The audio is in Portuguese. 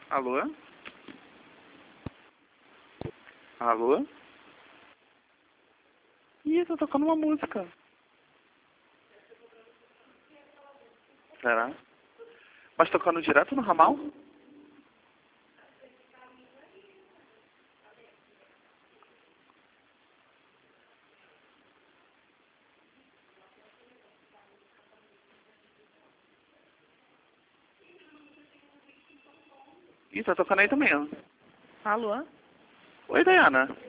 Alô? Alô? Ih, tá tocando uma música. Será? Mas tocando direto no ramal? Ih, tá tocando aí também, ó. Alô? Oi, Dayana.